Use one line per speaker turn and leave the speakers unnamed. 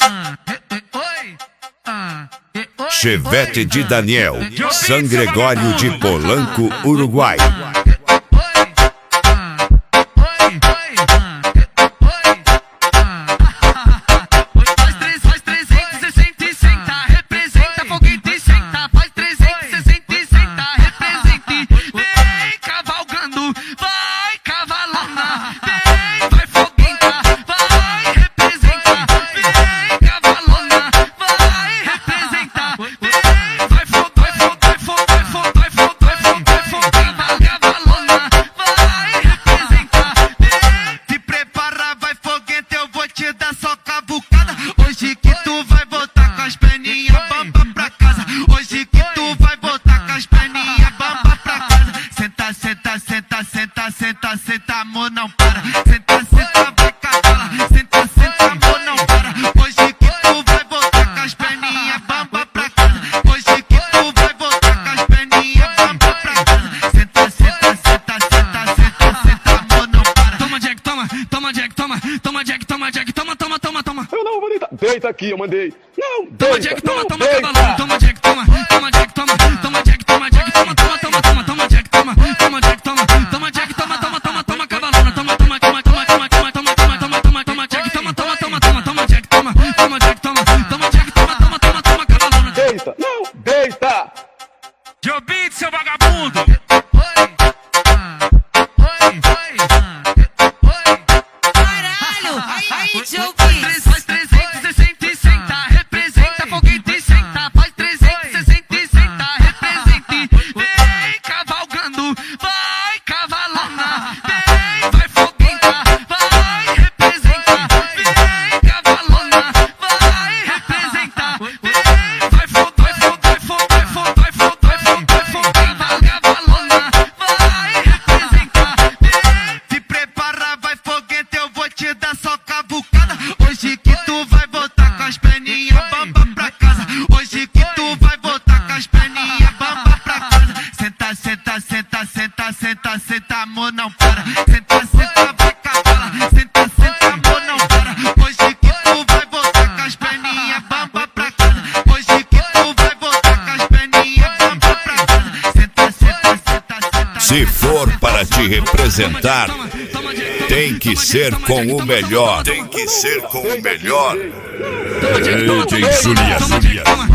Chevette de Daniel, São Gregório de Polanco, Uruguai.
Hoje que tu vai voltar com as perninhas bamba pra casa. Hoje que tu vai voltar com as perninhas bamba pra casa. Senta, senta, senta, senta, senta, senta, amor não para. Senta, senta, vai cavalo. Senta, senta, amor não para. Hoje que tu vai voltar com as perninhas bamba pra casa. Hoje que tu vai voltar com as perninhas bamba pra casa. Senta, senta, senta, senta, senta, senta, amor não para.
Toma Jack, toma, toma Jack, toma, toma Jack, toma Jack, toma, toma, toma, toma.
Eu não vou deitar. Deita aqui, eu mandei. Não,
toma
deita,
Jack, toma,
não,
toma,
deita.
cavalão. Toma Jack, toma, toma Jack, toma, toma Jack, toma Jack, toma, toma, toma, toma, toma Jack, toma, toma Jack, toma, toma Jack, toma, toma, toma, toma, cavalão. Toma, toma, toma, toma, toma, toma, toma, toma, toma, toma, toma Jack, toma, toma, toma, toma, toma Jack, toma, toma Jack, toma, toma Jack, toma, toma, toma, toma, cavalão.
Deita, não, deita.
Joe Beat, seu vagabundo.
Caralho, aí Joe Beat.
Faz 360 e senta, representa foguete e senta. Faz 360 e senta, represente. Vem cavalgando, vai cavalona. Vem, vai foguenta, vai representa. Vem cavalona, vai representa. Vem, vai fogo, vai fogo, vai fogo, vai fogo, vai fogo, vai fogo, vai fogo. Cavalona, vai representar. Vem, se prepara, vai foguete, eu vou te dar só cavucada. Hoje que tu vai voltar com as perninhas bamba pra casa. Hoje que tu vai voltar com as perninhas bamba pra casa. Senta, senta, senta, senta, senta, senta, amor não para. Senta, senta, vai cavala. Senta, senta, amor não para. Hoje que tu vai voltar com as perninhas bamba pra casa. Hoje que tu vai voltar com as perninhas bamba pra casa. Senta, senta, senta, senta.
Se for para te representar, tem que ser com o melhor. Tem que ser com o melhor. DJ Julia.